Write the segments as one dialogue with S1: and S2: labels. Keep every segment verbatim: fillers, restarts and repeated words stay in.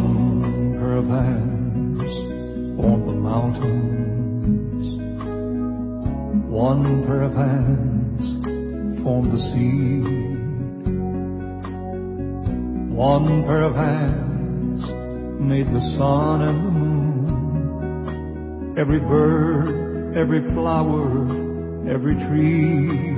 S1: One pair of hands formed the mountains. One pair of hands formed the sea. One pair of hands made the sun and the moon, every bird, every flower, every tree.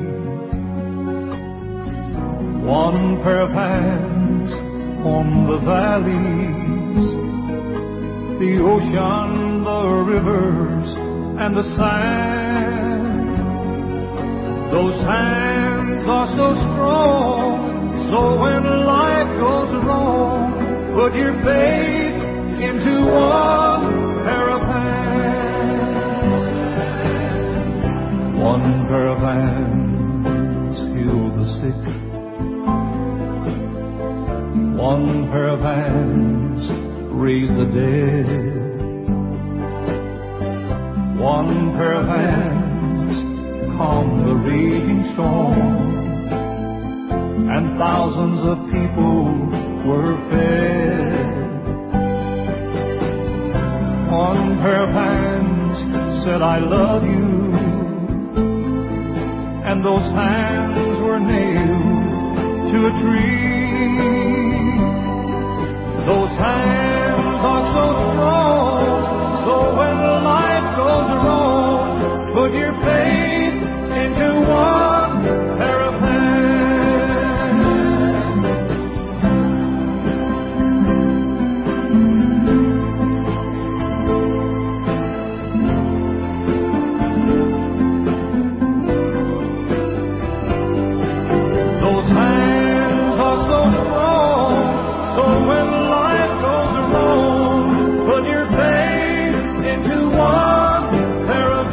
S1: One pair of hands formed the valleys, the ocean, the rivers, and the sand. Those hands are so strong, so when life goes wrong, put your faith into one pair of hands. One pair of hands heal the sick. One pair of hands raise the dead. One pair of hands calm the raging storm, and thousands of people were fed. One pair of hands said, I love you, and those hands were nailed to a tree. Those hands are so strong, so when life goes wrong, put your faith into one pair of Those hands are so strong, so when life goes wrong, put your faith into one pair of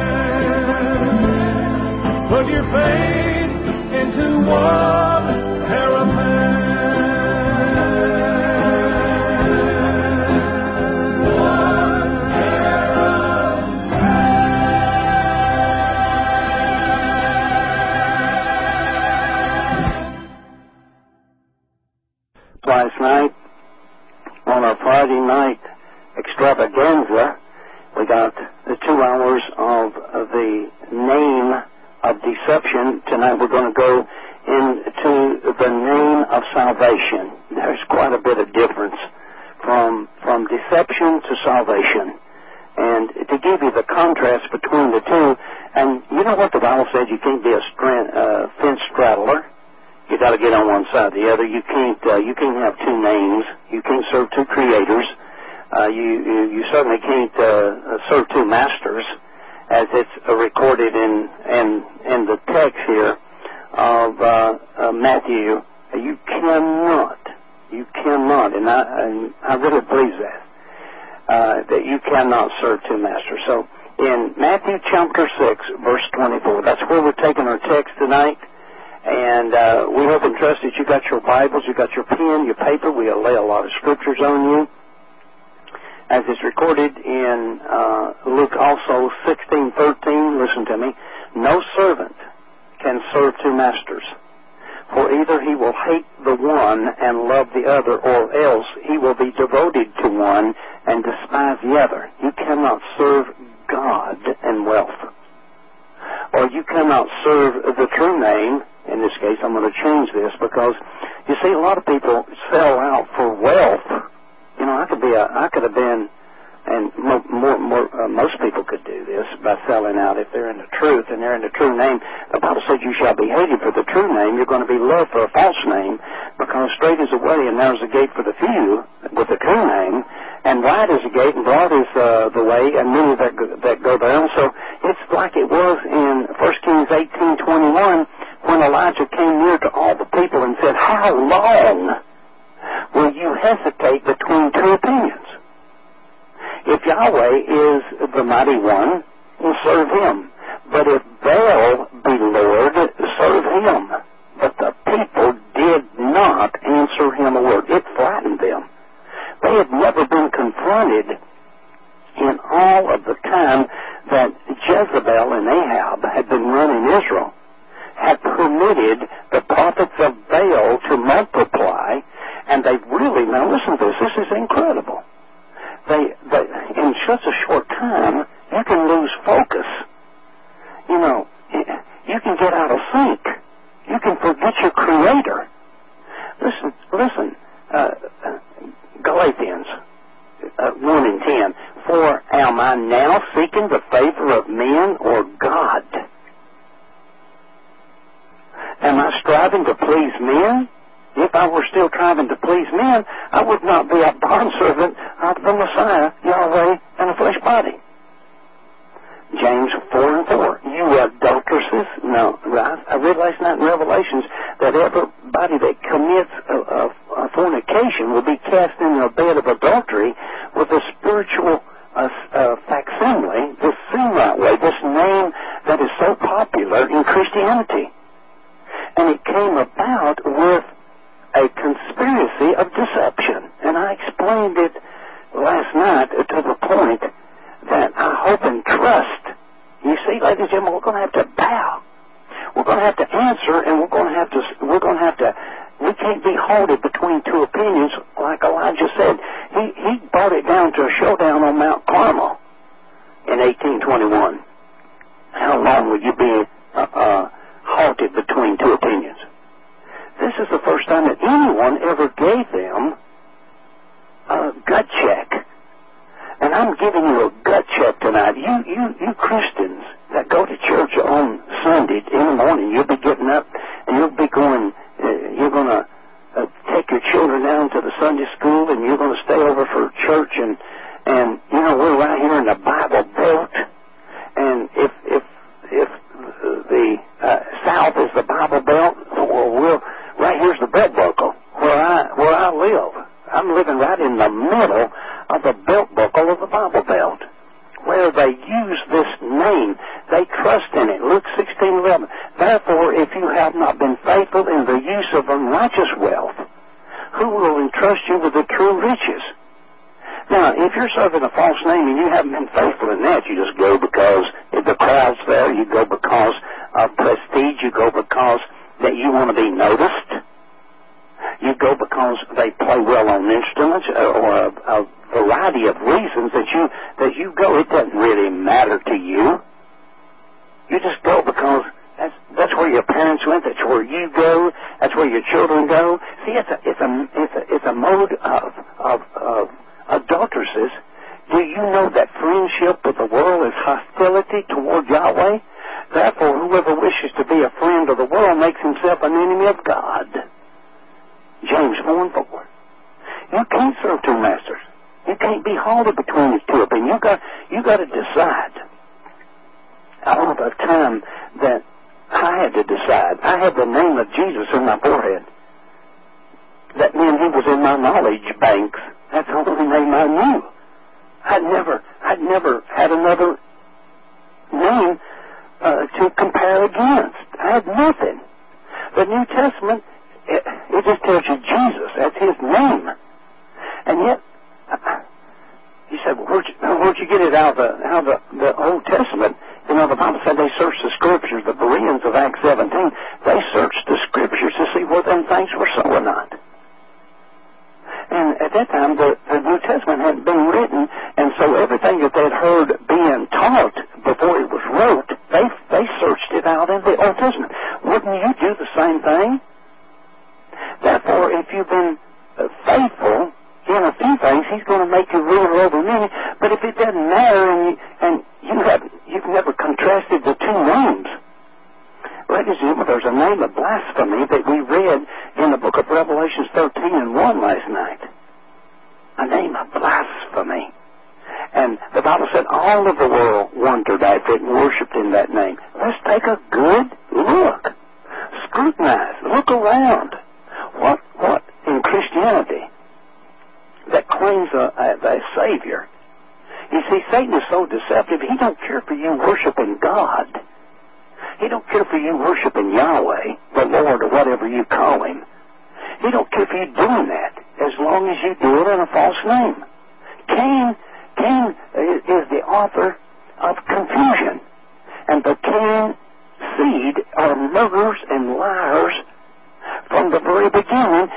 S1: hands. Put your faith into one pair of hands. One pair of
S2: Last night, on our Friday night extravaganza, we got the two hours of, of the name of deception. Tonight we're going to go into the name of salvation. There's quite a bit of difference from, from deception to salvation. And to give you the contrast between the two, and you know what the Bible says, you can't be a strand, uh, fence straddler. You got to get on one side or the other. You can't. Uh, you can't have two names. You can't serve two creators. Uh, you, you you certainly can't uh, serve two masters, as it's uh, recorded in in in the text here of uh, uh, Matthew. You cannot. You cannot, and I and I really believe that uh, that you cannot serve two masters. So in Matthew chapter six, verse twenty-four, that's where we're taking our text tonight. And uh, we hope and trust that you got your Bibles, you got your pen, your paper. We'll lay a lot of scriptures on you. As it's recorded in uh, Luke also sixteen thirteen, listen to me. No servant can serve two masters, for either he will hate the one and love the other, or else he will be devoted to one and despise the other. You cannot serve God and wealth. Or you cannot serve the true name. In this case, I'm going to change this because, you see, a lot of people sell out for wealth. You know, I could be a, I could have been, and more, more, more uh, most people could do this by selling out if they're in the truth and they're in the true name. The Bible says you shall be hated for the true name. You're going to be loved for a false name, because straight is the way and narrow is the gate for the few with the true name, and wide is the gate and broad is uh, the way, and many that go, that go down. So it's like it was in First Kings eighteen twenty-one when Elijah came near to all the people and said, how long will you hesitate between two opinions? If Yahweh is the mighty one, we'll serve him. But if Baal be Lord, serve him. But the people did not answer him a word. It flattened them. They had never been confronted in all of the time that Jezebel and Ahab had been running Israel, had permitted the prophets of Baal to multiply, and they really Now listen to this. This is incredible. They, they, in such a short time, you can lose focus. You know, you can get out of sync. You can forget your Creator. Listen, listen, uh, Galatians uh, one and ten. For am I now seeking the favor of men or God? Am I striving to please men? If I were still striving to please men, I would not be a bondservant of the Messiah, Yahweh, and a flesh body. James four and four. You adulteresses. No, right? I read last night in Revelations that everybody that commits a, a, a fornication will be cast in a bed of adultery with a spiritual uh, uh, facsimile, this Semite way, this name that is so popular in Christianity. And it came about with a conspiracy of deception. And I explained it last night to the point that I hope and trust. You see, ladies and gentlemen, we're going to have to bow. We're going to have to answer, and we're going to have to, we're going to have to, we can't be halted between two opinions, like Elijah said. He, he brought it down to a showdown on Mount Carmel in eighteen twenty-one. How long will you be uh, uh, halted between two opinions? This is the first time that anyone ever gave them a gut check. And I'm giving you a gut check tonight. You, you, you Christians that go to church on Sunday in the morning, you'll be getting up and you'll be going, uh, you're going to uh, take your children down to the Sunday school and you're going to stay over for church. And, and you know, we're right here in the Bible Belt. And if, if, if the uh, South is the Bible Belt, well, we'll, right here's the belt buckle where I, where I live. I'm living right in the middle of the belt buckle of the Bible Belt, where they use this name. They trust in it. Luke sixteen eleven. Therefore, if you have not been faithful in the use of unrighteous wealth, who will entrust you with the true riches? Now, if you're serving a false name and you haven't been faithful in that, you just go because if the crowd's there. You go because of prestige. You go because that you want to be noticed. You go because they play well on instruments, or a, a variety of reasons that you that you go. It doesn't really matter to you. You just go because that's that's where your parents went. That's where you go. That's where your children go. See, it's a it's a it's a it's a mode of of, of adulteresses. Do you know that friendship with the world is hostility toward Yahweh? Therefore, whoever wishes to be a friend of the world makes himself an enemy of God. James four and four. You can't serve two masters. You can't be halted between these two opinions. You got, you got to decide. All the time that I had to decide, I had the name of Jesus in my forehead. That meant he was in my knowledge banks. That's the only name I knew. I'd never, I'd never had another name uh, to compare against. I had nothing. The New Testament, It, it just tells you Jesus. That's his name. And yet, uh, you said, well, where'd you, where'd you get it out of the, out of the, the Old Testament? You know, the Bible said they searched the Scriptures. The Bereans of Acts seventeen, they searched the Scriptures to see where them things were so or not. And at that time, the, the New Testament hadn't been written, and so everything that they'd heard being taught before it was wrote, they, they searched it out in the Old Testament. Wouldn't you do the same thing? Therefore, if you've been faithful in a few things, he's going to make you ruler over many. But if it doesn't matter and you, and you have, you've never contrasted the two names, ladies and gentlemen, there's a name of blasphemy that we read in the book of Revelation thirteen and one last night. A name of blasphemy. And the Bible said all of the world wondered at it and worshipped in that name. Let's take a good look. Scrutinize. Look around. What, what in Christianity that claims a, a, a Savior? You see, Satan is so deceptive, he don't care for you worshiping God. He don't care for you worshiping Yahweh, the Lord, or whatever you call him. He don't care for you doing that, as long as you do it in a false name. Cain, Cain is the author of confusion. And the Cain seed are murderers and liars from the very beginning, and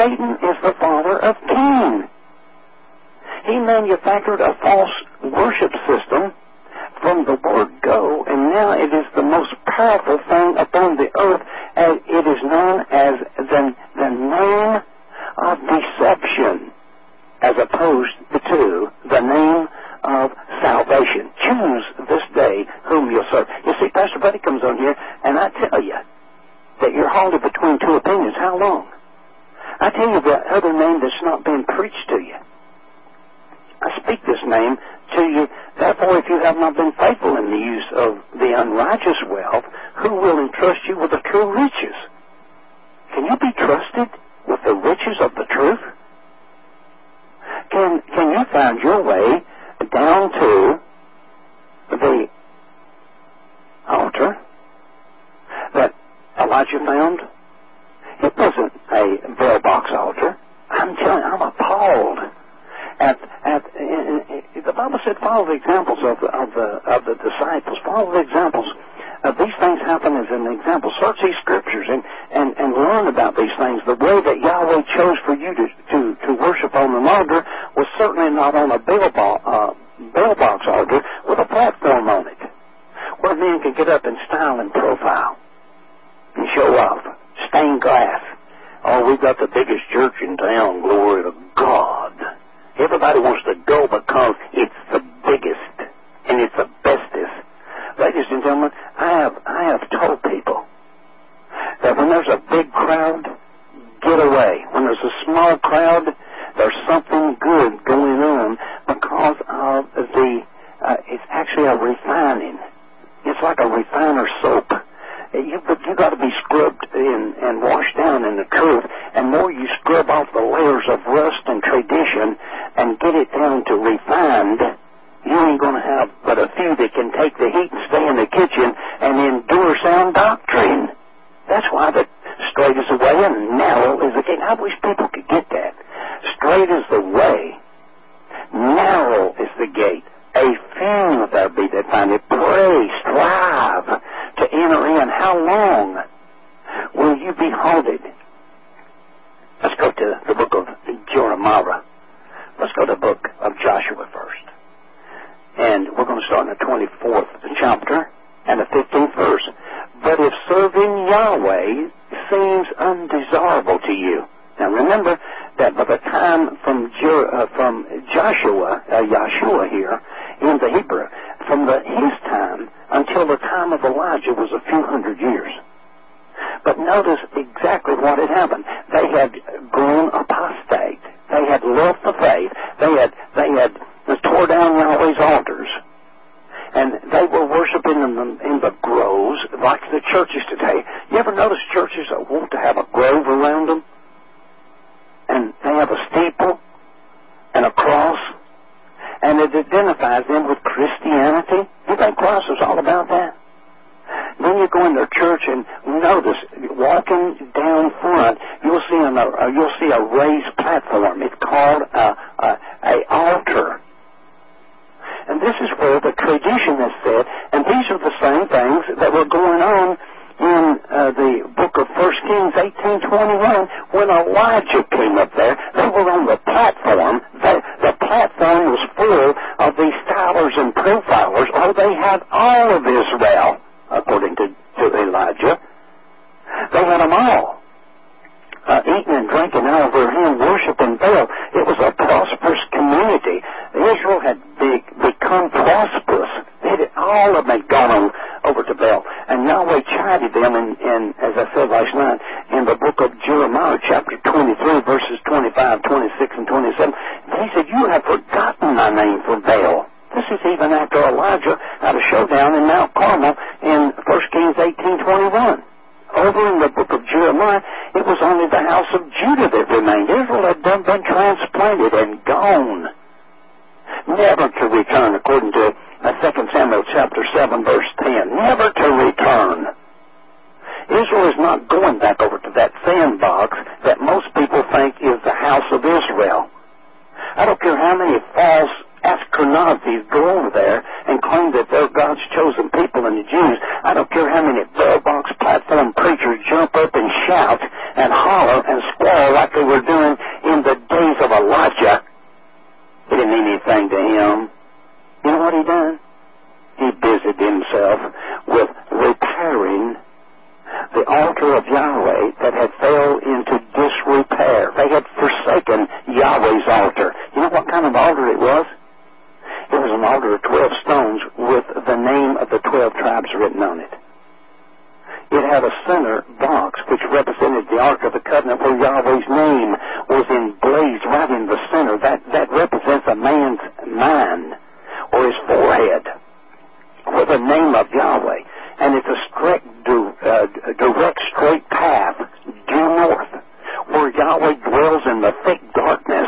S2: Satan is the father of Cain. He manufactured a false worship system from the word go, and now it is the most powerful thing upon the earth, and it is known as the, the name of deception, as opposed to the name of salvation. Choose this day whom you'll serve. You see, Pastor Buddy comes on here, and I tell you that you're halted between two opinions. How long? I tell you the other name that's not been preached to you. I speak this name to you. Therefore, if you have not been faithful in the use of the unrighteous wealth, who will entrust you with the true riches? Can you be trusted with the riches of the truth? Can can you find your way down to the altar that Elijah found? It wasn't a bell box altar. I'm telling you, I'm appalled. At, at, in, in, the Bible said, follow the examples of the, of the, of the disciples. Follow the examples. Uh, these things happen as an example. Search these scriptures and, and, and learn about these things. The way that Yahweh chose for you to, to, to worship on an altar was certainly not on a bell, bo- uh, bell box altar with a platform on it, where men can get up in style and profile and show off. Stained glass. Oh, we've got the biggest church in town. Glory to God. Everybody wants to go because it's the biggest and it's the bestest. Ladies and gentlemen, I have I have told people that when there's a big crowd, get away. When there's a small crowd, there's something good going on because of the, uh, it's actually a refining. It's like a refiner's soap. You, but you got to be scrubbed in and washed down in the truth. And more you scrub off the layers of rust and tradition and get it down to refined, you ain't going to have but a few that can take the heat and stay in the kitchen and endure sound doctrine. That's why the straight is the way and narrow is the gate. I wish people could get that. Straight is the way, narrow is the gate. A few there be that find it. Pray, strive to enter in. How long will you be halted? Let's go to the book of Jeremiah. Let's go to the book of Joshua first. And we're going to start in the twenty-fourth chapter and the fifteenth verse. But if serving Yahweh seems undesirable to you. Now remember that by the time from Jer- uh, from Joshua, uh, Yahshua here, in the Hebrew, from the, his time until the time of Elijah was a few hundred years. But notice exactly what had happened. They had grown apostate. They had left the faith. They had they had tore down Yahweh's altars. And they were worshiping in the, in the groves like the churches today. You ever notice churches that want to have a grove around them? And they have a steeple and a cross. And it identifies them with Christianity. You think Christ was all about that? Then you go in their church and notice, walking down front, you'll see an, uh, you'll see a raised platform. It's called a, a, a altar. And this is where the tradition is said, and these are the same things that were going on in uh, the book of First Kings eighteen twenty-one when Elijah came up there. They were on the platform. The, the platform was full of these stylers and profilers. Oh, they had all of Israel, according to, to Elijah. They had them all. Uh, eating and drinking out of their hand, worshiping Baal. It was a prosperous community. Israel had be, become prosperous. They had, all of them had gone on over to Baal. And Yahweh chided them, in, in, as I said last night, in the book of Jeremiah, chapter twenty-three, verses twenty-five, twenty-six, and twenty-seven. He said, you have forgotten my name for Baal. This is even after Elijah had a showdown in Mount Carmel in First Kings eighteen twenty-one. Over in the book of Jeremiah, it was only the house of Judah that remained. Israel had done, been transplanted and gone, never to return, according to Second Samuel chapter seven, verse ten. Never to return. Israel is not going back over to that sandbox that most people think is the house of Israel. I don't care how many false Ashkenazis go over there and claim that they're God's chosen people and the Jews. I don't care how many bell box platform preachers jump up and shout and holler and squall like they were doing in the days of Elijah, it didn't mean anything to him. You know what he done? He busied himself with repairing the altar of Yahweh that had fell into disrepair. They had forsaken Yahweh's altar. You know what kind of altar it was? It was an altar of twelve stones with the name of the twelve tribes written on it. It had a center box which represented the Ark of the Covenant where Yahweh's name was emblazed right in the center. That, that represents a man's mind or his forehead with the name of Yahweh. And it's a straight, uh, direct, straight path due north where Yahweh dwells in the thick darkness.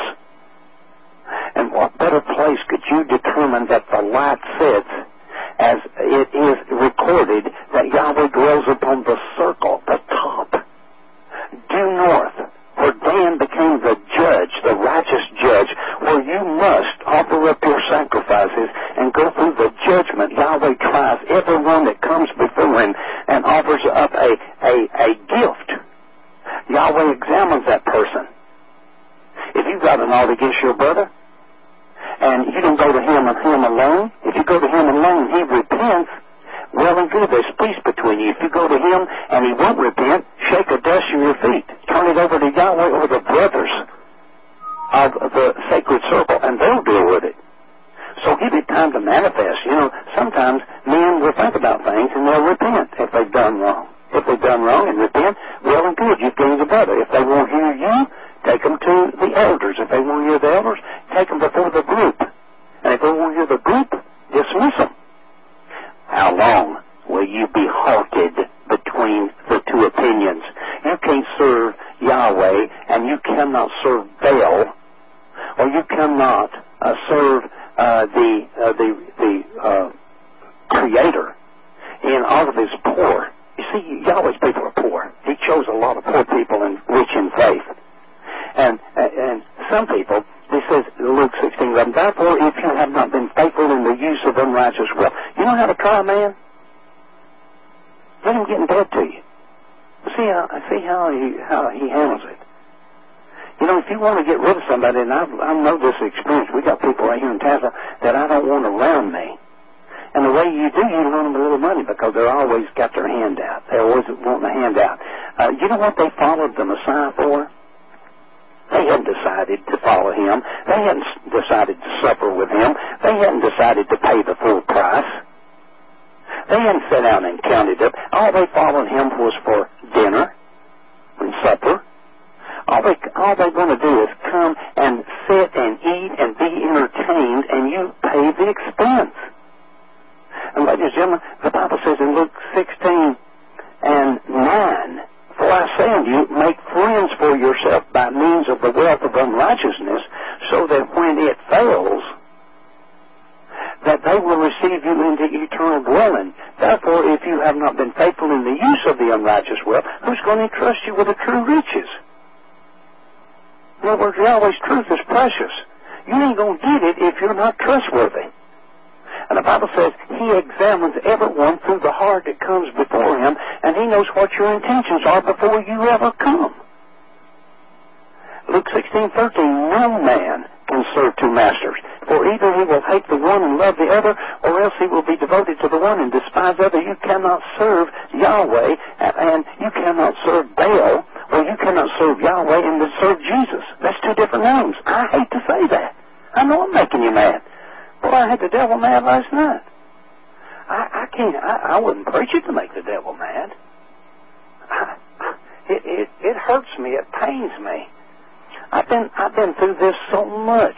S2: And what better place could you determine that the light sits as it is recorded that Yahweh dwells upon the circle, the top, due north, where Dan became the judge, the righteous judge, where you must offer up your sacrifices and go through the judgment. Yahweh tries everyone that comes before him and offers up a, a, a gift. Yahweh examines that person. If you've got an ought against your brother, and you don't go to him and him alone, if you go to him alone and he repents, well and good, there's peace between you. If you go to him and he won't repent, shake the dust from your feet. Turn it over to Yahweh or the brothers of the sacred circle, and they'll deal with it. So give it time to manifest. You know, sometimes men will think about things and they'll repent if they've done wrong. If they've done wrong and repent, well and good, you've gained a brother. If they won't hear you, take them to the elders. If they won't hear the elders, take them before the group. And if they won't hear the group, dismiss them. How long will you be halted between the two opinions? You can't serve Yahweh and you cannot serve Baal, or you cannot uh, serve uh, the uh, the the uh, Creator in all of His poor. You see, Yahweh's people are poor. He chose a lot of poor people and rich in faith. And, and some people, he says, Luke sixteen eleven, therefore, if you have not been faithful in the use of unrighteous wealth, you know how to try a man? Let him get in bed to you. See how, see how he, how he handles it. You know, if you want to get rid of somebody, and I, I know this experience, we got people right here in Tampa that I don't want around me. And the way you do, you loan them a little money because they're always got their hand out. They're always wanting a handout. Uh, you know what they followed the Messiah for? They hadn't decided to follow him. They hadn't decided to suffer with him. They hadn't decided to pay the full price. They hadn't sat down and counted up. All they followed him was for dinner and supper. All they all they're going to do is come and sit and eat and be entertained, and you pay the expense. And ladies and gentlemen, the Bible says in Luke sixteen and nine, for I say unto you, make friends for yourself by means of the wealth of unrighteousness, so that when it fails, that they will receive you into eternal dwelling. Therefore, if you have not been faithful in the use of the unrighteous wealth, who's going to entrust you with the true riches? In other words, Yahweh's truth is precious. You ain't going to get it if you're not trustworthy. And the Bible says He examines everyone through the heart that comes before Him, and He knows what your intentions are before you ever come. Luke sixteen thirteen, no man can serve two masters, for either he will hate the one and love the other, or else he will be devoted to the one and despise the other. You cannot serve Yahweh, and you cannot serve Baal, or you cannot serve Yahweh and then serve Jesus. That's two different names. I hate to say that. I know I'm making you mad. Boy, I had the devil mad last night. I, I can't, I, I wouldn't preach it to make the devil mad. I, it, it, it hurts me. It pains me. I've been, I've been through this so much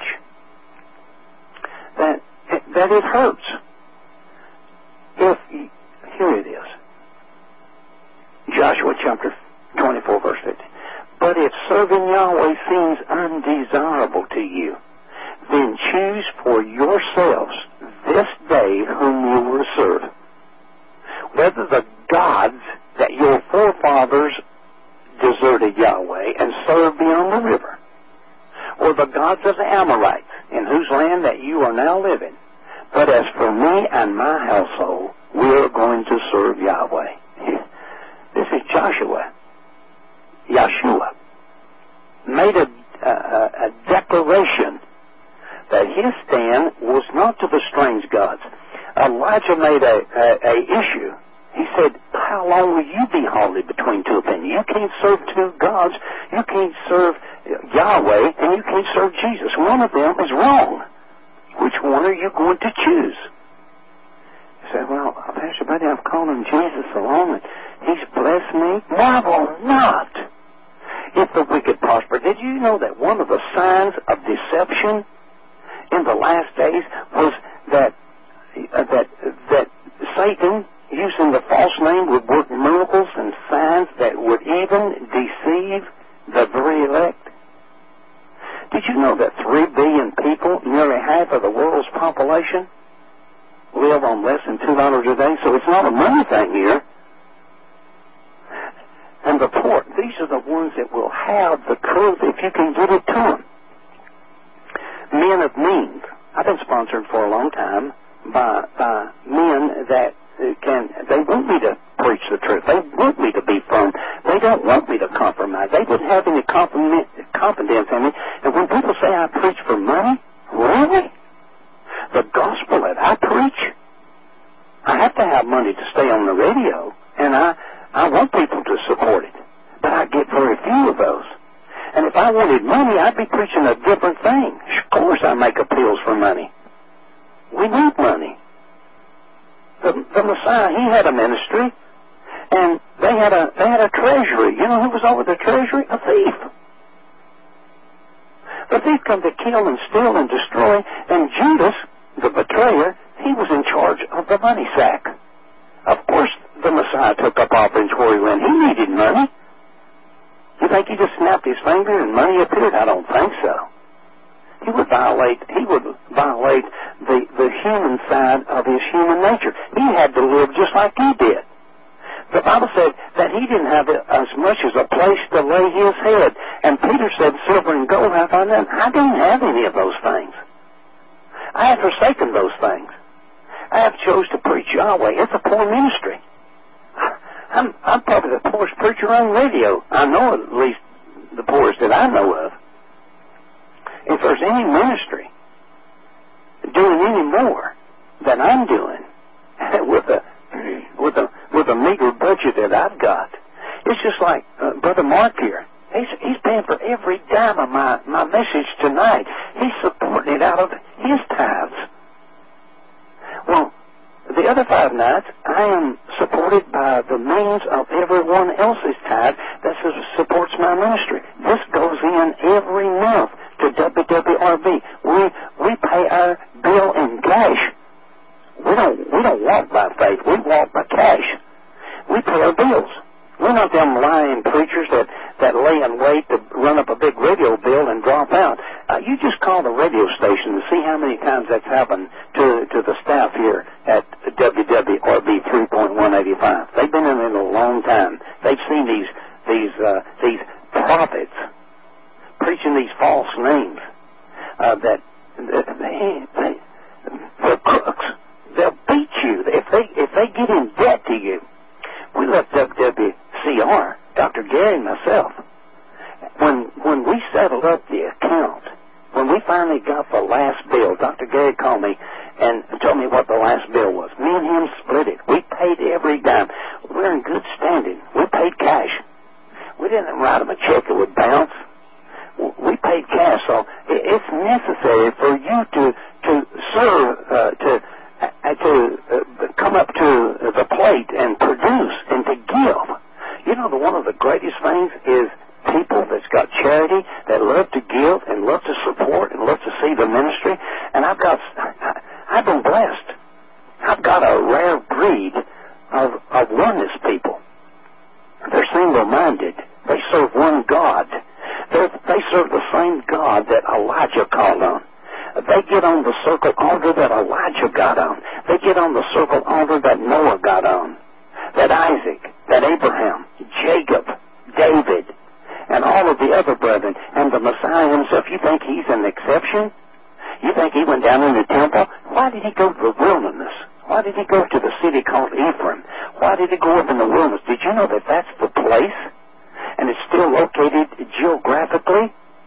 S2: that, that it hurts. If, here it is. Joshua chapter twenty-four, verse fifty. But if serving Yahweh seems undesirable to you, then choose for yourselves this day whom you will serve, whether the gods that your forefathers deserted Yahweh and served beyond the river, or the gods of the Amorites, in whose land that you are now living. But as for me and my household, we are going to serve Yahweh. This is Joshua. Yahshua. made a, a, a declaration that his stand was not to the strange gods. Elijah made a, a, a issue. He said, how long will you be halted between two opinions? You can't serve two gods. You can't serve Yahweh, and you can't serve Jesus. One of them is wrong. Which one are you going to choose? He said, well, Pastor Buddy, I've called him Jesus along, and he's blessed me. Marvel not if the wicked prosper. Did you know that one of the signs of deception in the last days was that uh, that that Satan, using the false name, would work miracles and signs that would even deceive the very elect? Did you know that three billion people, nearly half of the world's population, live on less than two dollars a day? So it's not a money thing here. And the poor, these are the ones that will have the truth if you can get it to them. Men of means. I've been sponsored for a long time by, by men that can, they want me to preach the truth. They want me to be firm. They don't want me to compromise. They wouldn't have any confidence in me. And when people say I preach for money, really? The gospel that I preach? I have to have money to stay on the radio, and I, I want people to support it. But I get very few of those. And if I wanted money, I'd be preaching a different thing. Of course I make appeals for money. We need money. The, the Messiah, he had a ministry, and they had a they had a treasury. You know who was over the treasury? A thief. The thief come to kill and steal and destroy, and Judas, the betrayer, he was in charge of the money sack. Of course, the Messiah took up offerings where he went. He needed money. You think he just snapped his finger and money appeared? I don't think so. He would violate. He would violate the the human side of his human nature. He had to live just like he did. The Bible said that he didn't have as much as a place to lay his head. And Peter said, "Silver and gold have I none." I didn't have any of those things. I have forsaken those things. I have chose to preach Yahweh. It's a poor ministry. I'm, I'm probably the poorest preacher on radio. I know at least the poorest that I know of. If there's any ministry doing any more than I'm doing with a with a with a meager budget that I've got, it's just like uh, Brother Mark here. He's he's paying for every dime of my my message tonight. He's supporting it out of his tithes. Well, the other five nights, I am supported by the means of everyone else's tithe that supports my ministry. This goes in every month to W W R B. We we pay our bill in cash. We don't we don't walk by faith. We walk by cash. We pay our bills. We're not them lying preachers that, that lay in wait to run up a big radio bill and drop out. Uh, you just call the radio station and see how many times that's happened to to the staff here at W W R B three point one eight five. They've been in it a long time. They've seen these these uh, these prophets preaching these false names uh, that, that they, they, they're crooks. They'll beat you if they if they get in debt to you. We left W W C R, Doctor Gary and myself. When when we settled up the account, when we finally got the last bill, Doctor Gary called me and told me what the last bill was. Me and him split it. We paid every dime. We're in good standing. We paid cash. We didn't write him a check that would bounce. We paid cash. So it's necessary for you to to serve uh, to. Uh, to uh, come up to the plate and produce and to give. You know, the one of the greatest things is people that's got charity, that love to give and love to support and love to see the ministry. And I've got, I've been blessed. I've got a rare breed of, of oneness people. They're single-minded. They serve one God. They're, they serve the same God that Elijah called on. They get on the circle altar that Elijah got on. They get on the circle altar that Noah got on, that Isaac, that Abraham, Jacob, David, and all of the other brethren, and the Messiah himself. You think he's an exception? You think he went down in the temple? Why did he go to the wilderness? Why did he go to the city called Ephraim? Why did he go up in the wilderness? Did you know that that's the place? And it's still located geographically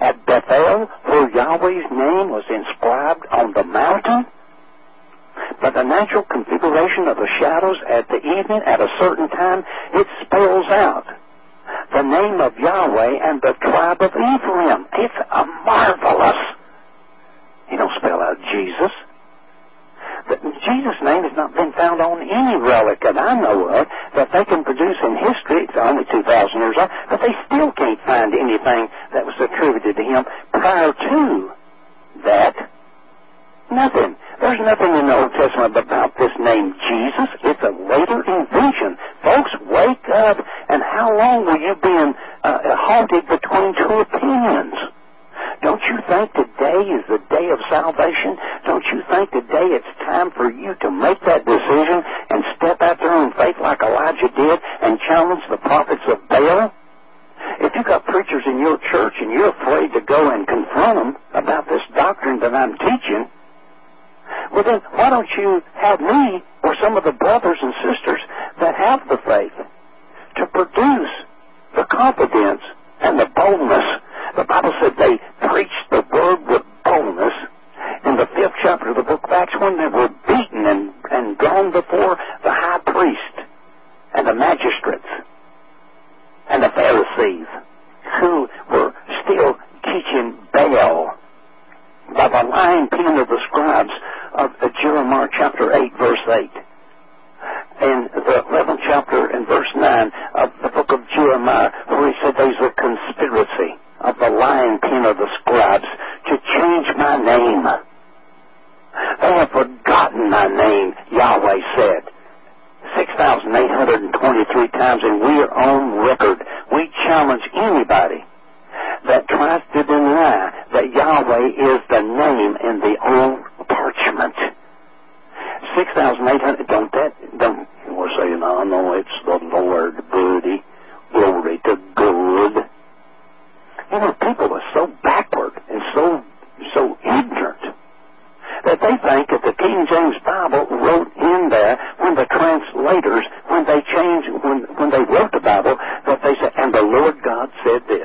S2: at Bethel, where Yahweh's name was inscribed on the mountain? But the natural configuration of the shadows at the evening at a certain time, it spells out the name of Yahweh and the tribe of Ephraim. It's a marvelous. You don't spell out Jesus. But Jesus' name has not been found on any relic that I know of that they can produce in history. It's only two thousand years old, but they still can't find anything that was attributed to him prior to that. Nothing. There's nothing in the Old Testament about this name Jesus. It's a later invention. Folks, wake up. And how long will you be in, uh, halted between two opinions? Don't you think today is the day of salvation? Don't you think today it's time for you to make that decision and step out there in faith like Elijah did and challenge the prophets of Baal? If you've got preachers in your church and you're afraid to go and confront them about this doctrine that I'm teaching, well then why don't you have me or some of the brothers and sisters that have the faith to produce the confidence and the boldness. The Bible said they preached the word with boldness in the fifth chapter of the book of Acts when they were beaten and, and gone before the high priest and the magistrates and the Pharisees who were still teaching Baal by the lying pen of the scribes of Jeremiah chapter eight, verse eight. And the eleventh chapter and verse nine of the book of Jeremiah, where he said there's a conspiracy of the lying pen of the scribes to change my name. They have forgotten my name, Yahweh said, six thousand eight hundred twenty-three times, and we are on record. We challenge anybody that tries to deny that Yahweh is the name in the old parchment. six thousand eight hundred, don't that, don't, we're saying, oh no, it's the Lord, buddy. Glory to God. You know, people are so backward and so, so ignorant that they think that the King James Bible wrote in there when the translators, when they changed, when, when they wrote the Bible, that they said, and the Lord God said this.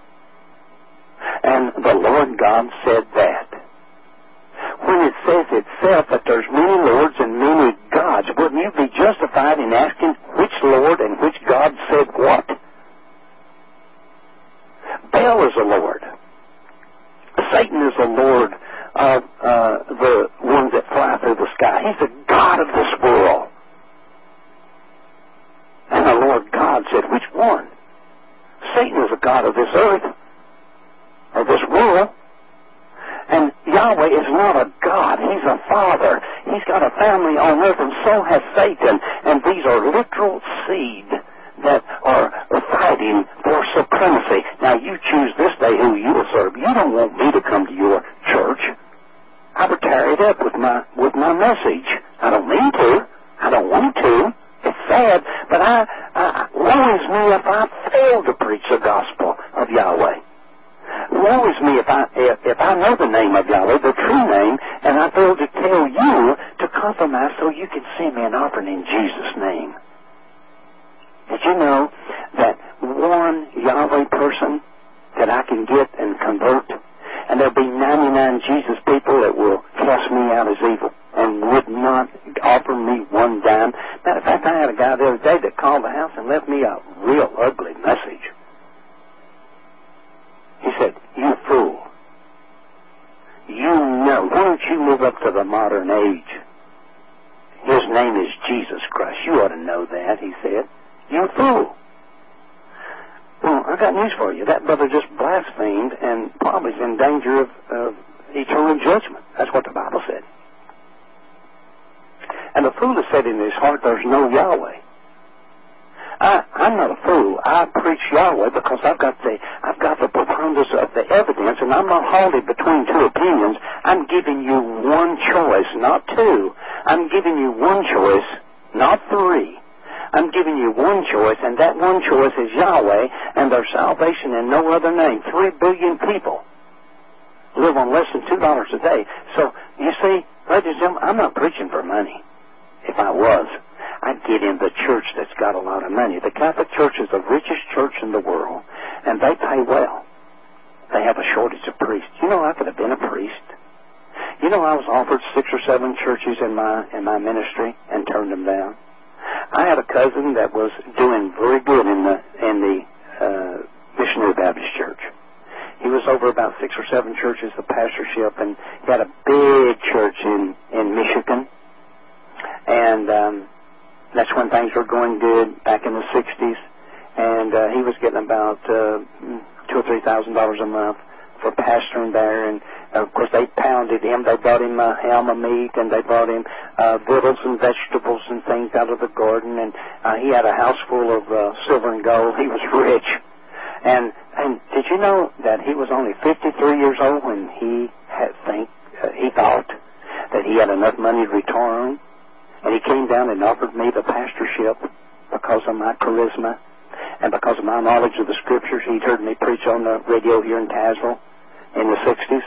S2: And the Lord God said that. When it says itself that there's many lords and many gods, wouldn't you be justified in asking which Lord and which God said what? Baal is a lord. Satan is a lord of uh, the ones that fly through the sky. He's the God of this world. And the Lord God said, which one? Satan is a God of this earth, of this world. And Yahweh is not a God. He's a father. He's got a family on earth, and so has Satan. And these are literal seed that are fighting for supremacy. Now, you choose this day who you will serve. You don't want me to come to your church. I would carry it up with my with my message. I don't mean to. I don't want to. It's sad, but I, I woe is me if I fail to preach the gospel of Yahweh. Woe is me if I if, if I know the name of Yahweh, the true name, and I fail to tell you to compromise so you can send me an offering in Jesus' name. Did you know that one Yahweh person that I can get and convert, and there'll be ninety-nine Jesus people that will cast me out as evil and would not offer me one dime? Matter of fact, I had a guy the other day that called the house and left me a real ugly message. He said, you fool. You know, why don't you move up to the modern age? His name is Jesus Christ. You ought to know that, he said. You fool. Well, I got news for you. That brother just blasphemed and probably is in danger of, of eternal judgment. That's what the Bible said. And the fool has said in his heart, there's no Yahweh. I, I'm not a fool. I preach Yahweh because I've got the I've got the preponderance of the evidence, and I'm not halted between two opinions. I'm giving you one choice, not two. I'm giving you one choice, not three. I'm giving you one choice, and that one choice is Yahweh, and there's salvation in no other name. Three billion people live on less than two dollars a day. So, you see, ladies and gentlemen, I'm not preaching for money. If I was, I'd get in the church that's got a lot of money. The Catholic Church is the richest church in the world, and they pay well. they have a shortage of priests. You know, I could have been a priest. You know, I was offered six or seven churches in my in my ministry and turned them down. I had a cousin that was doing very good in the in the uh, Missionary Baptist Church. He was over about six or seven churches, the pastorship, and he had a big church in in Michigan. And um, that's when things were going good back in the sixties. And uh, he was getting about uh, two or three thousand dollars a month for pastoring there. And uh, of course, they pounded him. They brought him a ham of meat, and they brought him uh, victuals and vegetables and things out of the garden. And uh, he had a house full of uh, silver and gold. He was rich. And and did you know that he was only fifty-three years old when he had think uh, he thought that he had enough money to retire on? And he came down and offered me the pastorship because of my charisma and because of my knowledge of the Scriptures. He'd heard me preach on the radio here in Tazewell in the sixties.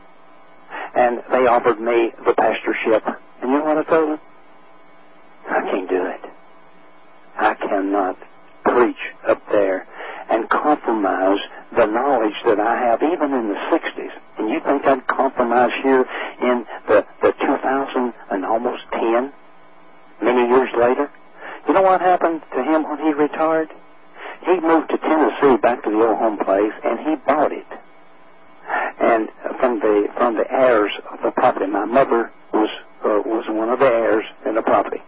S2: And they offered me the pastorship. And you know what I told them? I can't do it. I cannot preach up there and compromise the knowledge that I have even in the sixties. And you think I'd compromise here in the, the two thousand and almost ten, many years later? You know what happened to him when he retired? He moved to Tennessee, back to the old home place, and he bought it. And from the from the heirs of the property, my mother was uh, was one of the heirs in the property,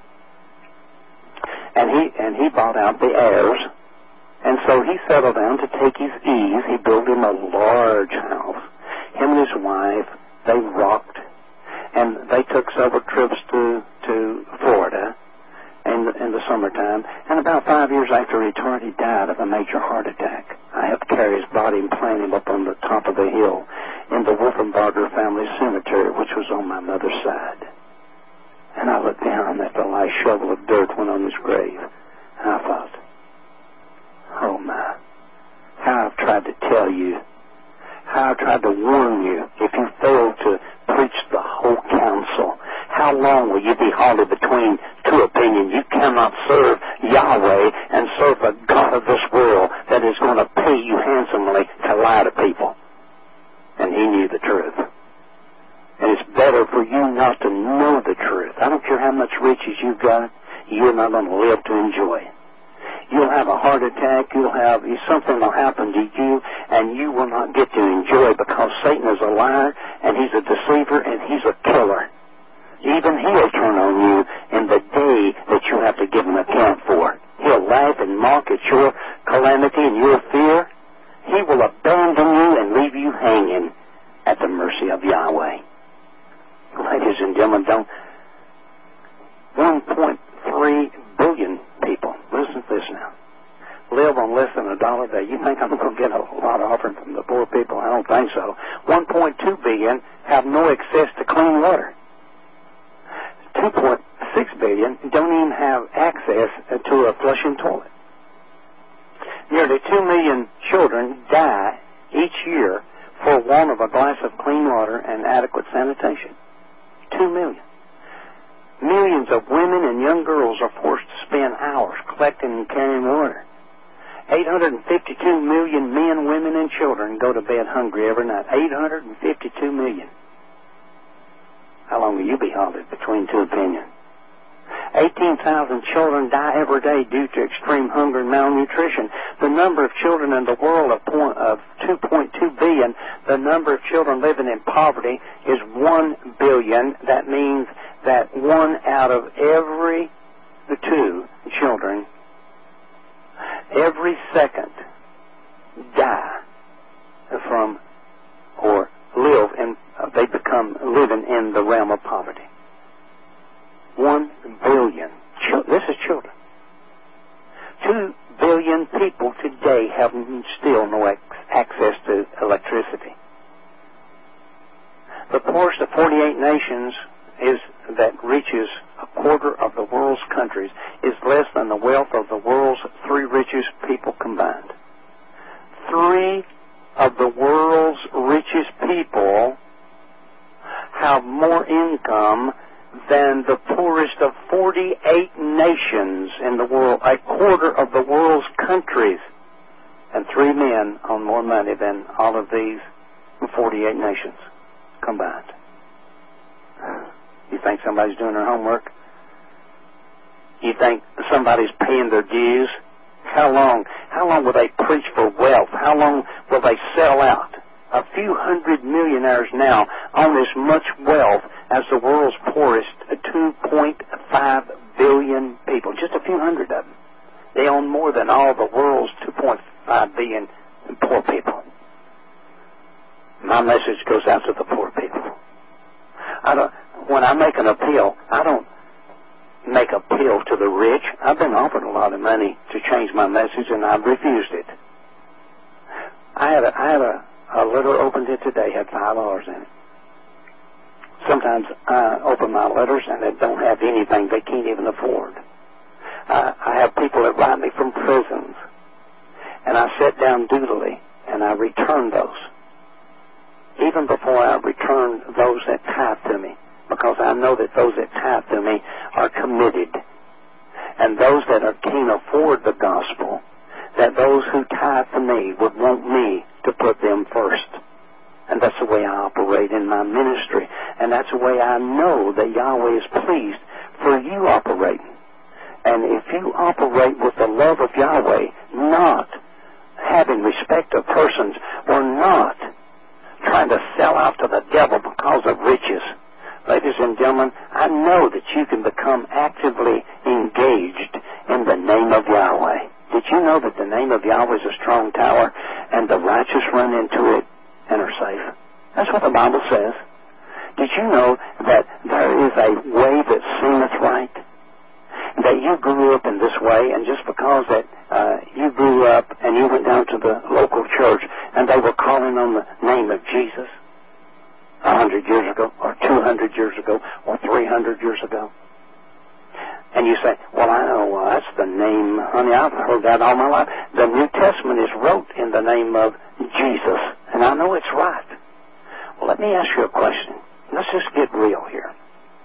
S2: and he and he bought out the heirs, and so he settled down to take his ease. He built him a large house. Him and his wife, they rocked, and they took several trips to to Florida in the, in the summertime. And about five years after he retired, he died of a major heart attack. I helped carry his body and plant him up on the top of the hill in the Wolfenbarger family cemetery, which was on my mother's side. And I looked down at the last shovel of dirt went on his grave. And I thought, oh my, how I've tried to tell you, how I've tried to warn you, if you fail to preach the whole counsel, how long will you be halted between two opinions? You cannot serve Yahweh and serve the God of this world that is going to pay you handsomely to lie to people. And he knew the truth. And it's better for you not to know the truth. I don't care how much riches you've got, you're not going to live to enjoy it. You'll have a heart attack, you'll have, something will happen to you, and you will not get to enjoy it because Satan is a liar, and he's a deceiver, and he's a killer. Even he'll turn on you in the day that you have to give an account for. He'll laugh and mock at your calamity and your fear. He will abandon you and leave you hanging at the mercy of Yahweh. Ladies and gentlemen, don't... one point three billion people, listen to this now, live on less than a dollar a day. You think I'm going to get a lot of offering from the poor people? I don't think so. one point two billion have no access to clean water. two point six billion don't even have access to a flushing toilet. Nearly two million children die each year for want of a glass of clean water and adequate sanitation. Two million. Millions of women and young girls are forced to spend hours collecting and carrying water. eight hundred fifty-two million men, women, and children go to bed hungry every night. eight hundred fifty-two million. How long will you be halted between two opinions? eighteen thousand children die every day due to extreme hunger and malnutrition. The number of children in the world of, point, of two point two billion, the number of children living in poverty is one billion. That means that one out of every the two children, every second, die from or live in, uh, they become living in the realm of poverty. One billion. This is children. Two billion people today have still no ex- access to electricity. The poorest of forty-eight nations is that reaches a quarter of the world's countries is less than the wealth of the world's three richest people combined. Three of the world's richest people have more income than the poorest of forty-eight nations in the world, a quarter of the world's countries. and three men own more money than all of these forty-eight nations combined. You think somebody's doing their homework? You think somebody's paying their dues? How long, how long will they preach for wealth? How long will they sell out? A few hundred millionaires now own as much wealth as the world's poorest two point five billion people. Just a few hundred of them. They own more than all the world's two point five billion poor people. My message goes out to the poor people. I don't, when I make an appeal, I don't make appeal to the rich. I've been offered a lot of money to change my message, and I've refused it. I had a, I had a, a letter opened it today, had five dollars in it. Sometimes I open my letters and they don't have anything they can't even afford. I, I have people that write me from prisons, and I sit down dutifully and I return those. Even before I return those that tithe to me, because I know that those that tithe to me are committed. And those that are, can't afford the gospel, that those who tithe to me would want me to put them first. And that's the way I operate in my ministry. And that's the way I know that Yahweh is pleased for you operating. And if you operate with the love of Yahweh, not having respect of persons, or not trying to sell out to the devil because of riches, ladies and gentlemen, I know that you can become actively engaged in the name of Yahweh. Did you know that the name of Yahweh is a strong tower, and the righteous run into it and are safe? That's what the Bible says. Did you know that there is a way that seemeth right? That you grew up in this way, and just because that uh, you grew up and you went down to the local church and they were calling on the name of Jesus a hundred years ago, or two hundred years ago, or three hundred years ago, and you say, well, I know, well, that's the name, honey, I've heard that all my life. The New Testament is wrote in the name of Jesus, and I know it's right. Well, let me ask you a question. Let's just get real here.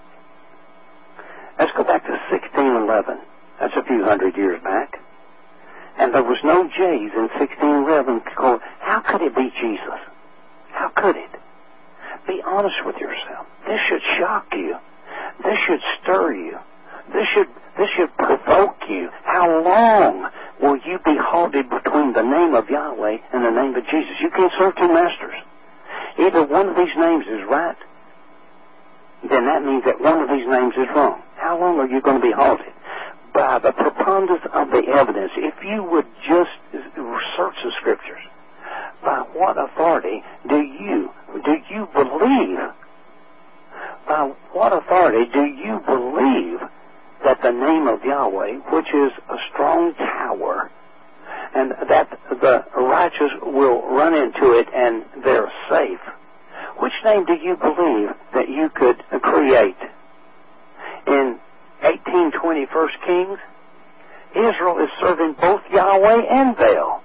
S2: Let's go back to sixteen eleven. That's a few hundred years back. And there was no J's in sixteen eleven. How could it be Jesus? How could it? Be honest with yourself. This should shock you. This should stir you. This should this should provoke you. How long will you be halted between the name of Yahweh and the name of Jesus? You can't serve two masters. Either one of these names is right, then that means that one of these names is wrong. How long are you going to be halted? By the preponderance of the evidence. If you would just search the Scriptures, by what authority do you do you believe? By what authority do you believe that the name of Yahweh, which is a strong tower, and that the righteous will run into it and they're safe? Which name do you believe that you could create? In eighteen twenty First Kings, Israel is serving both Yahweh and Baal.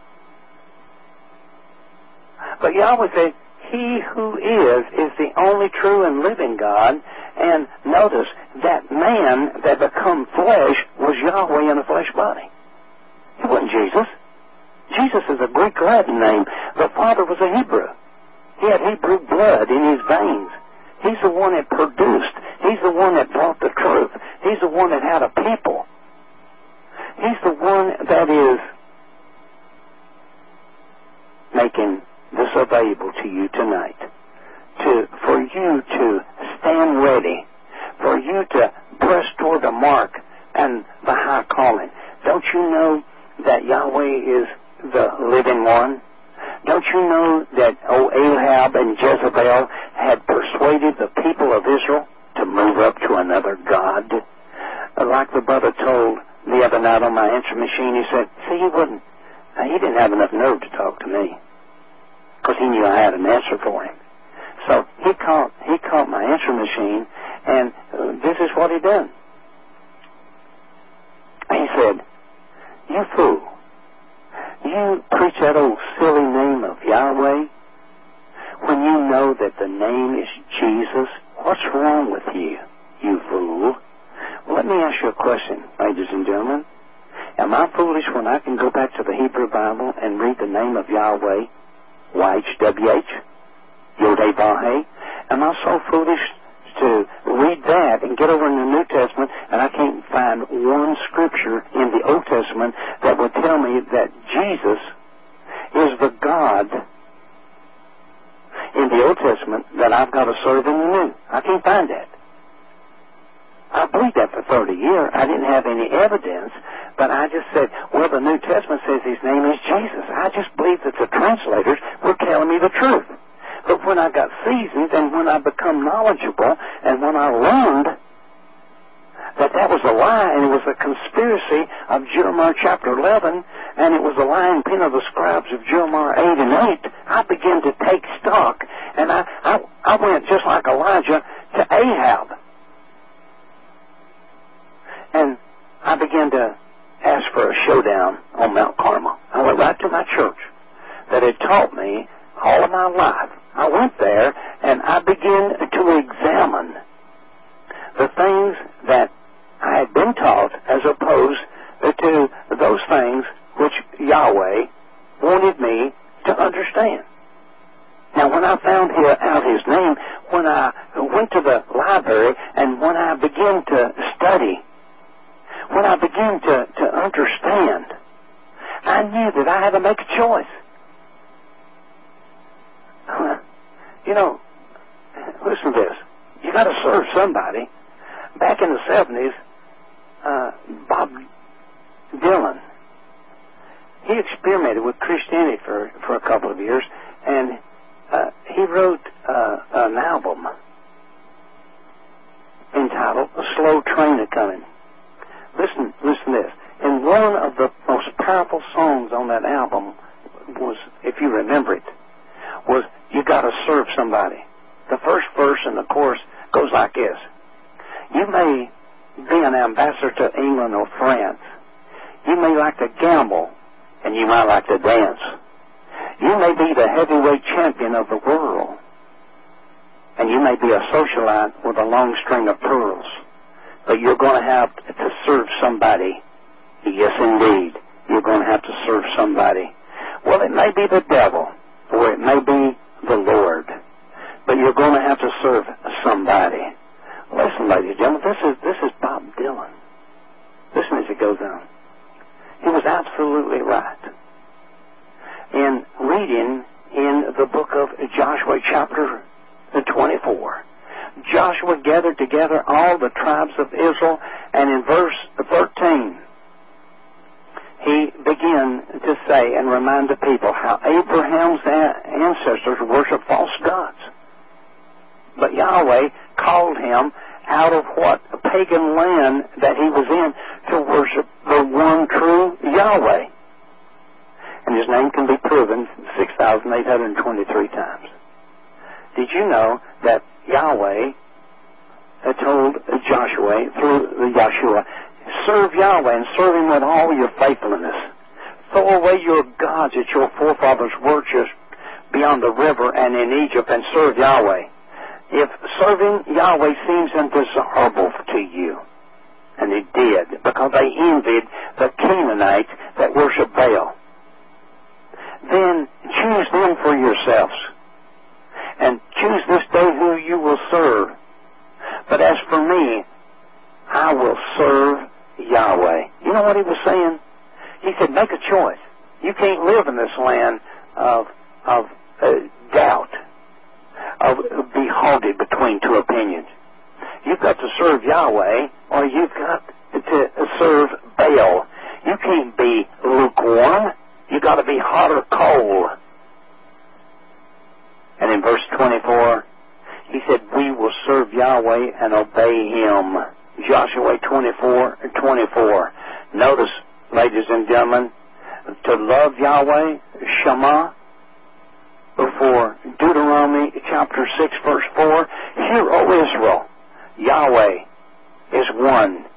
S2: But Yahweh said, He who is, is the only true and living God. And notice, that man that become flesh was Yahweh in a flesh body. It wasn't Jesus. Jesus is a Greek Latin name. The Father was a Hebrew. He had Hebrew blood in his veins. He's the one that produced. He's the one that brought the truth. He's the one that had a people. He's the one that is making this available to you tonight. To, for you to stand ready. For you to press toward the mark and the high calling. Don't you know that Yahweh is the living one? Don't you know that O Ahab and Jezebel had persuaded the people of Israel to move up to another god? Like the brother told the other night on my answer machine, he said, see, he wouldn't, he didn't have enough nerve to talk to me because he knew I had an answer for him. So he called, he called my answer machine, and uh, this is what he done. He said, you fool. You preach that old silly name of Yahweh when you know that the name is Jesus. What's wrong with you, you fool? Well, let me ask you a question, ladies and gentlemen. Am I foolish when I can go back to the Hebrew Bible and read the name of Yahweh, Y H W H, Yod-Heh-Vah-Heh? Am I so foolish to read that and get over in the New Testament and I can't find one scripture in the Old Testament that would tell me that Jesus is the God in the Old Testament that I've got to serve in the New? I can't find that. I believed that for thirty years. I didn't have any evidence, but I just said, well, the New Testament says his name is Jesus. I just believed that the translators were telling me the truth. But when I got seasoned and when I become knowledgeable and when I learned that that was a lie and it was a conspiracy of Jeremiah chapter eleven and it was a lying pen of the scribes of Jeremiah eight and eight, I began to take stock and I, I, I went just like Elijah to Ahab. And I began to ask for a showdown on Mount Carmel. I went right to my church that had taught me all of my life. I went there and I began to examine the things that I had been taught as opposed to those things which Yahweh wanted me to understand. Now, when I found out his name, when I went to the library and when I began to study, when I began to, to understand, I knew that I had to make a choice. You know, listen to this. You got to serve somebody. Back in the seventies, uh, Bob Dylan, he experimented with Christianity for, for a couple of years, and uh, he wrote uh, an album entitled "A Slow Train A-Comin'." Listen, listen to this. And one of the most powerful songs on that album was, if you remember it, was "You Gotta Serve Somebody." The first verse and the chorus goes like this. You may be an ambassador to England or France. You may like to gamble, and you might like to dance. You may be the heavyweight champion of the world, and you may be a socialite with a long string of pearls. But you're going to have to serve somebody. Yes, indeed. You're going to have to serve somebody. Well, it may be the devil, or it may be the Lord, but you're going to have to serve somebody. Listen, ladies and gentlemen, this is, this is Bob Dylan. Listen as it goes on. He was absolutely right. In reading in the book of Joshua chapter twenty-four, Joshua gathered together all the tribes of Israel, and in verse thirteen, he began to say and remind the people how Abraham's ancestors worshiped false gods. But Yahweh called him out of what pagan land that he was in to worship the one true Yahweh. And his name can be proven six thousand eight hundred twenty-three times. Did you know that Yahweh had told Joshua through Yahshua, serve Yahweh and serve him with all your faithfulness. Throw away your gods that your forefathers worshipped beyond the river and in Egypt and serve Yahweh. If serving Yahweh seems undesirable to you, and it did, because they envied the Canaanites that worship Baal, then choose them for yourselves, and choose this day who you will serve. But as for me, I will serve Yahweh. You know what he was saying? He said, make a choice. You can't live in this land of, of uh, doubt, of be halted between two opinions. You've got to serve Yahweh, or you've got to serve Baal. You can't be lukewarm. You've got to be hot or cold. And in verse twenty-four, he said, we will serve Yahweh and obey him. Joshua twenty-four twenty-four. Notice, ladies and gentlemen, to love Yahweh, Shema, before Deuteronomy chapter six, verse four. Hear, O Israel, Yahweh is one.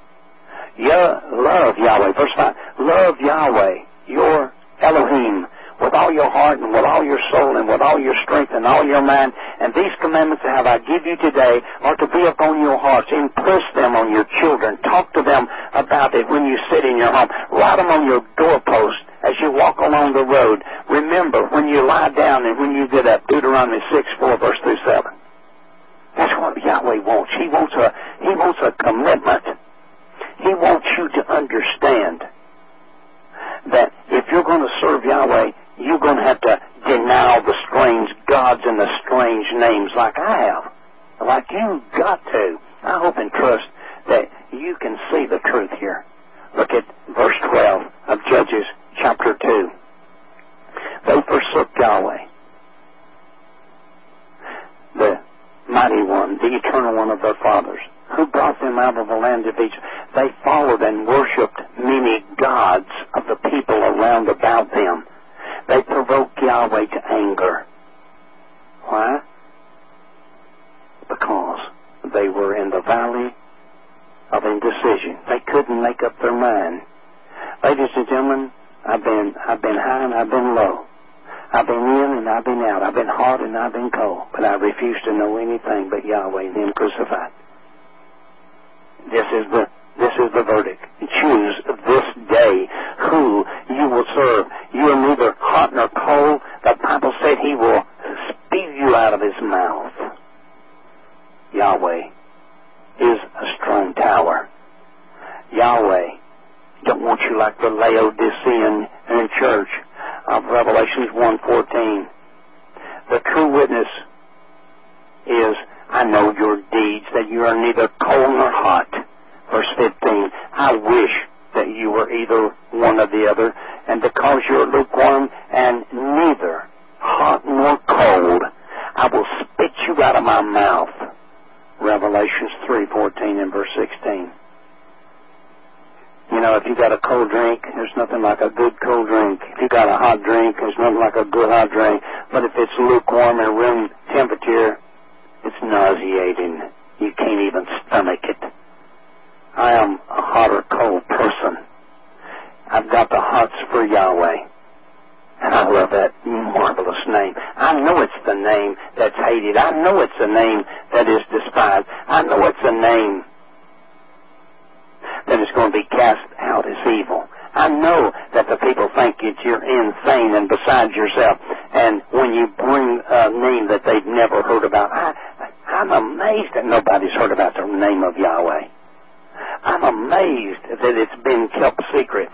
S2: Yeah, love Yahweh. Verse five. Love Yahweh, your Elohim, with all your heart and with all your soul and with all your strength and all your mind. And these commandments that I give you today are to be upon your hearts. Impress them on your children. Talk to them about it when you sit in your home. Write them on your doorpost as you walk along the road. Remember, when you lie down and when you get up, Deuteronomy six, four, verse through seven. That's what Yahweh wants. He wants a, he wants a commitment. He wants you to understand that if you're going to serve Yahweh, you're going to have to deny the strange gods and the strange names like I have. Like you've got to. I hope and trust that you can see the truth here. Look at verse twelve of Judges chapter two. They forsook Yahweh, the mighty one, the eternal one of their fathers, who brought them out of the land of Egypt. They followed and worshipped many gods of the people around about them. They provoked Yahweh to anger. Why? Because they were in the valley of indecision. They couldn't make up their mind. Ladies and gentlemen, I've been I've been high and I've been low. I've been in and I've been out. I've been hot and I've been cold. But I refuse to know anything but Yahweh and Him crucified. This is the this is the verdict. Choose this day who you will serve. You are neither hot nor cold. The Bible said He will spew you out of His mouth. Yahweh is a strong tower. Yahweh don't want you like the Laodicean in church of Revelations one fourteen. The true witness is, I know your deeds, that you are neither cold nor hot. Verse fifteen, I wish that you were either one or the other, and because you are lukewarm and neither hot nor cold, I will spit you out of my mouth. Revelations three fourteen and verse sixteen. You know, if you got a cold drink, there's nothing like a good cold drink. If you got a hot drink, there's nothing like a good hot drink. But if it's lukewarm and room temperature, it's nauseating. You can't even stomach it. I am a hot or cold person. I've got the hots for Yahweh. And I love that marvelous name. I know it's the name that's hated. I know it's the name that is despised. I know it's the name that is going to be cast out as evil. I know that the people think that you're insane and beside yourself. And when you bring a name that they've never heard about, I, I'm amazed that nobody's heard about the name of Yahweh. I'm amazed that it's been kept secret.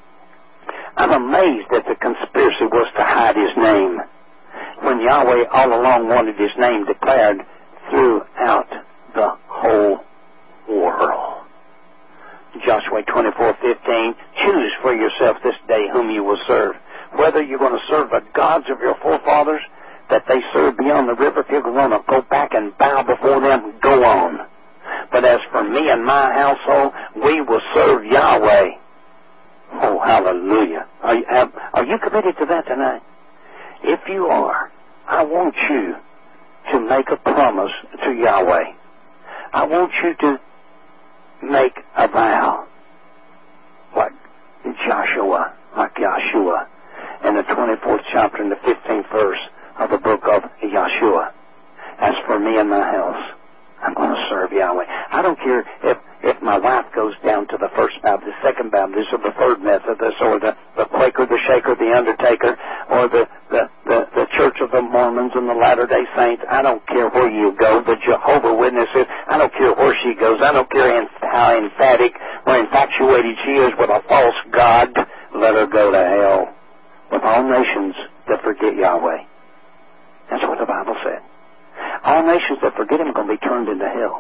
S2: I'm amazed that the conspiracy was to hide His name, when Yahweh all along wanted His name declared throughout the whole world. Joshua twenty-four fifteen, choose for yourself this day whom you will serve. Whether you're going to serve the gods of your forefathers that they served beyond the river, if you're going to go back and bow before them, go on. But as for me and my household, we will serve Yahweh. Oh, hallelujah. Are you, have, are you committed to that tonight? If you are, I want you to make a promise to Yahweh. I want you to make a vow like Joshua, like Yahshua, in the twenty-fourth chapter and the fifteenth verse of the book of Yahshua. As for me and my house, I'm going to serve Yahweh. I don't care if, if my wife goes down to the First Baptist, Second Baptist, or the Third Methodist, or the, the Quaker, the Shaker, the Undertaker, or the, the, the, the Church of the Mormons and the Latter-day Saints. I don't care where you go. The Jehovah Witnesses, I don't care where she goes. I don't care how emphatic or infatuated she is with a false god. Let her go to hell. With all nations that forget Yahweh. That's what the Bible said. All nations that forget Him are going to be turned into hell.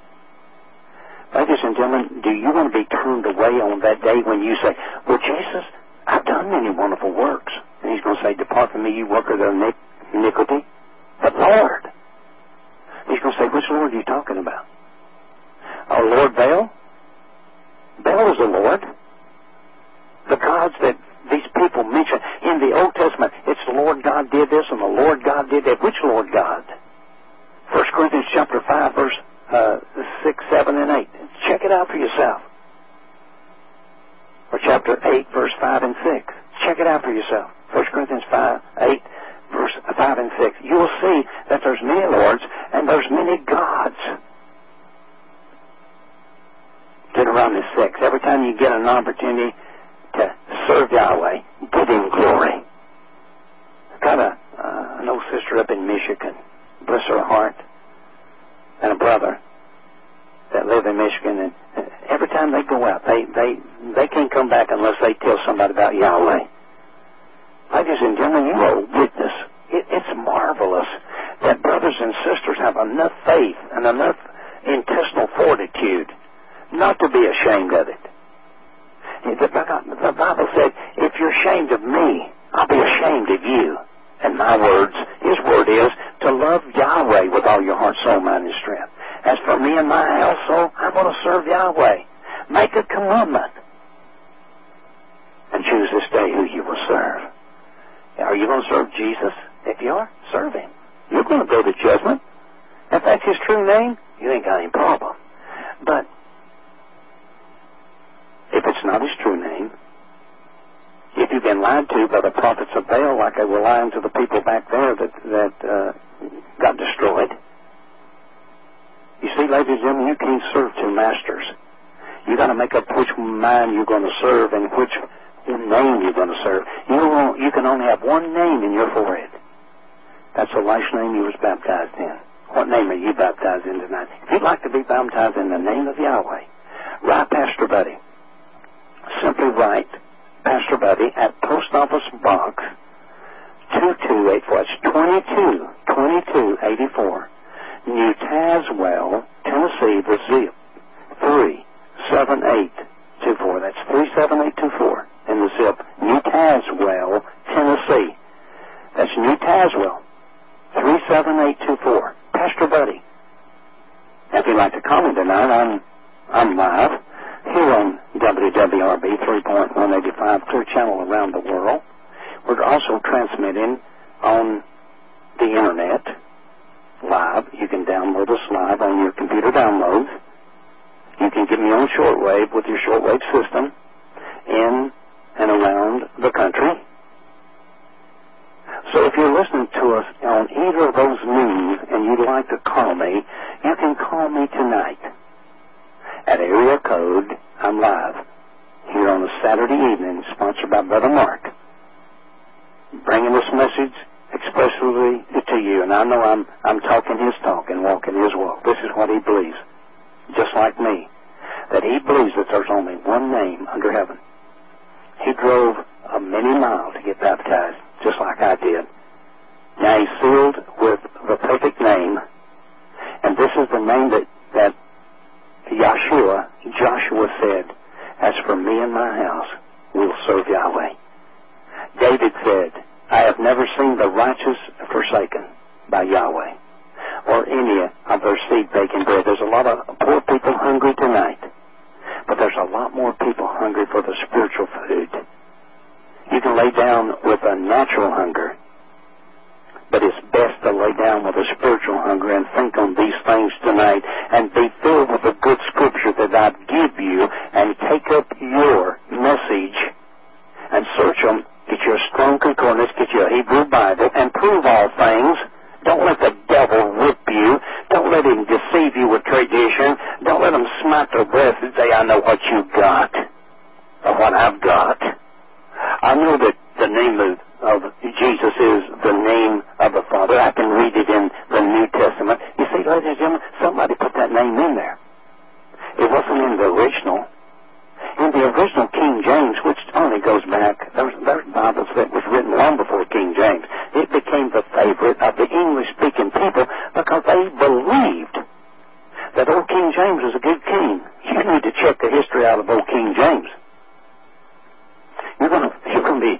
S2: Ladies and gentlemen, do you want to be turned away on that day when you say, well, Jesus, I've done many wonderful works. And He's going to say, depart from me, you worker of iniquity. But Lord, He's going to say, which Lord are you talking about? Oh, Lord Baal? Baal is the Lord. The gods that these people mention in the Old Testament, it's the Lord God did this and the Lord God did that. Which Lord God? First Corinthians chapter five, verse uh, six, seven, and eight. Check it out for yourself. Or chapter eight, verse five and six. Check it out for yourself. First Corinthians five, eight, verse five and six. You will see that there's many lords and there's many gods. Deuteronomy six. Every time you get an opportunity to serve Yahweh, give Him glory. I've got a, uh, an old sister up in Michigan, bless her heart, and a brother that live in Michigan, and every time they go out, they, they, they can't come back unless they tell somebody about Yahweh. Ladies and gentlemen, you are a witness. It, it's marvelous that brothers and sisters have enough faith and enough intestinal fortitude not to be ashamed of it. The, the Bible said, if you're ashamed of me, I'll be ashamed of you. And my words, His word is, to love Yahweh with all your heart, soul, mind, and strength. As for me and my household, I'm going to serve Yahweh. Make a commitment. And choose this day who you will serve. Are you going to serve Jesus? If you are, serve Him. You're going to go to judgment. If that's His true name, you ain't got any problem. But if it's not His true name, if you've been lied to by the prophets of Baal, like they were lying to the people back there that that uh, got destroyed, you see, ladies and gentlemen, you can't serve two masters. You got to make up which mind you're going to serve and which name you're going to serve. You won't, you can only have one name in your forehead. That's the last name you was baptized in. What name are you baptized in tonight? If you'd like to be baptized in the name of Yahweh, write Pastor Buddy. Simply write Pastor Buddy at Post Office Box two two eight four. That's twenty-two twenty-two eighty-four, New Tazewell, Tennessee, the zip three seven eight two four. That's three seven eight two four in the zip. New Tazewell, Tennessee. That's New Tazewell, three seven eight two four. Pastor Buddy. If you'd like to call me tonight, I'm I'm live here on W W R B three point one eight five, Clear Channel around the world. We're also transmitting on the Internet live. You can download us live on your computer downloads. You can get me on shortwave with your shortwave system in and around the country. So if you're listening to us on either of those means and you'd like to call me, you can call me tonight at area code. I'm live here on a Saturday evening, sponsored by Brother Mark, bringing this message expressly to you. And I know I'm I'm talking His talk and walking His walk. This is what He believes, just like me, that He believes that there's only one name under heaven. He drove a many mile to get baptized, just like I did. Now He's sealed with the perfect name, and this is the name that, that Yahshua, Joshua said, as for me and my house, we'll serve Yahweh. David said, I have never seen the righteous forsaken by Yahweh, or any of their seed baking bread. There's a lot of poor people hungry tonight, but there's a lot more people hungry for the spiritual food. You can lay down with a natural hunger, but it's best to lay down with a spiritual hunger and think on these things tonight and be filled with the good scripture that I give you, and take up your message and search them. Get you a strong concordance, get you a Hebrew Bible, and prove all things. Don't let the devil whip you. Don't let him deceive you with tradition. Don't let him smack their breast and say, I know what you got, or what I've got. I know that the name of, of Jesus is the name of the Father. I can read it in the New Testament. You see, ladies and gentlemen, somebody put that name in there. It wasn't in the original. In the original King James, which only goes back, there's, there's Bibles that was written long before King James. It became the favorite of the English-speaking people because they believed that old King James was a good king. You need to check the history out of old King James. You're gonna, you're gonna be,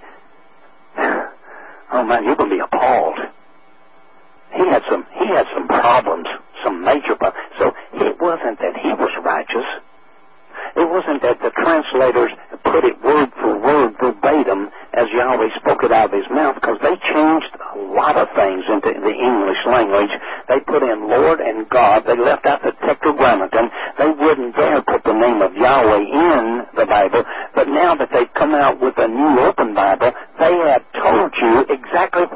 S2: oh man, you're gonna be appalled. He had some, he had some problems, some major problems. So it wasn't that he was righteous. It wasn't that the translators put it word for word verbatim as Yahweh spoke it out of His mouth, because they changed a lot of things into the English language. They put in Lord and God. They left out the Tetragrammaton. They wouldn't dare put the name of Yahweh in the Bible. But now that they've come out with a new open Bible, they have told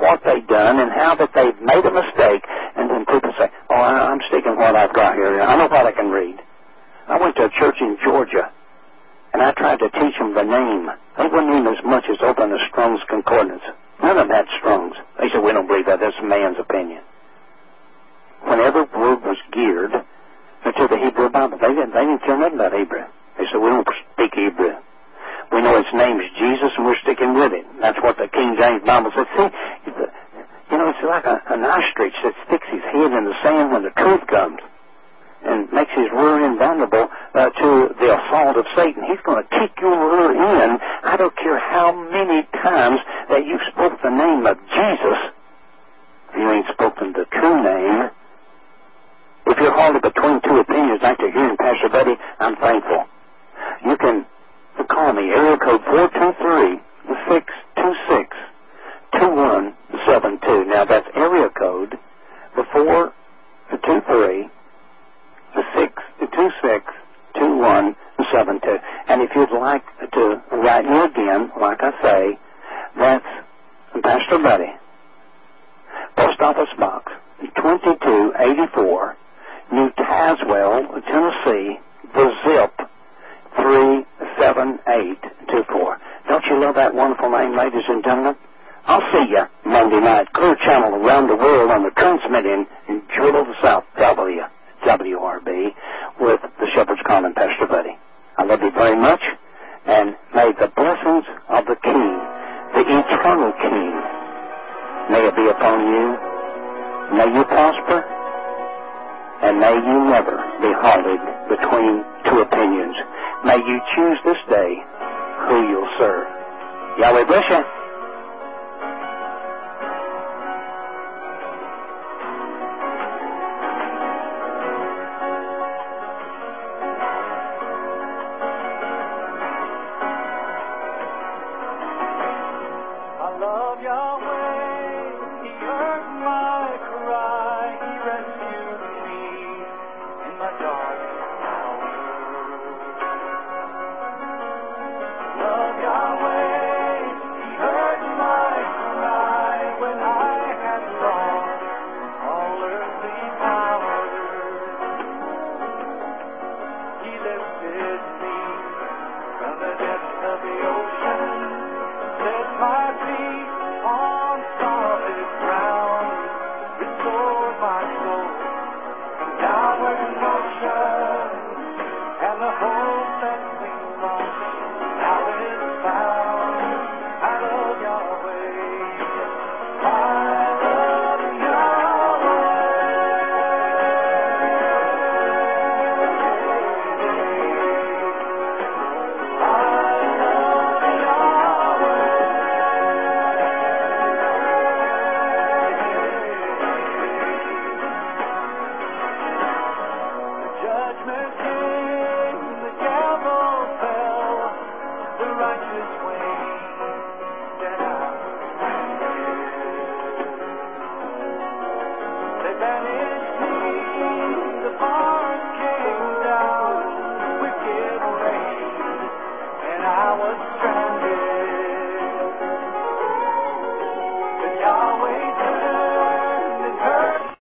S2: what they've done and how that they've made a mistake, and then people say, oh, I'm sticking what I've got here. I know what I can read. I went to a church in Georgia, and I tried to teach them the name. They wouldn't even as much as open the Strong's Concordance. None of them had Strong's. They said, we don't believe that. That's man's opinion. Whenever word was geared to the Hebrew Bible, they didn't, they didn't care nothing about Hebrew. They said, we don't speak Hebrew. We know his name is Jesus, and we're sticking with it. That's what the King James Bible said. See, you know, it's like a, an ostrich that sticks his head in the sand when the truth comes and makes his rear end vulnerable uh, to the assault of Satan. He's going to kick your rear end. I don't care how many times that you've spoke the name of Jesus. If you ain't spoken the true name, if you're halted between two opinions after hearing Pastor Buddy, I'm thankful. You can call me, area code four two three, six two six, two one seven two. Now, that's area code four two three, six two six, two one seven two. And if you'd like to write me again, like I say, that's Pastor Buddy, Post Office Box twenty-two eighty-four, New Tazewell, Tennessee, the zip three seven eight two four. Don't you love that wonderful name, ladies and gentlemen? I'll see you Monday night, Clear Channel around the world on the transmitting in Jewel of the South, W W R B, with the Shepherd's Common, Pastor Buddy. I love you very much, and may the blessings of the King, the eternal King, may it be upon you. May you prosper, and may you never be halted between two opinions. May you choose this day who you'll serve. Yahweh bless you.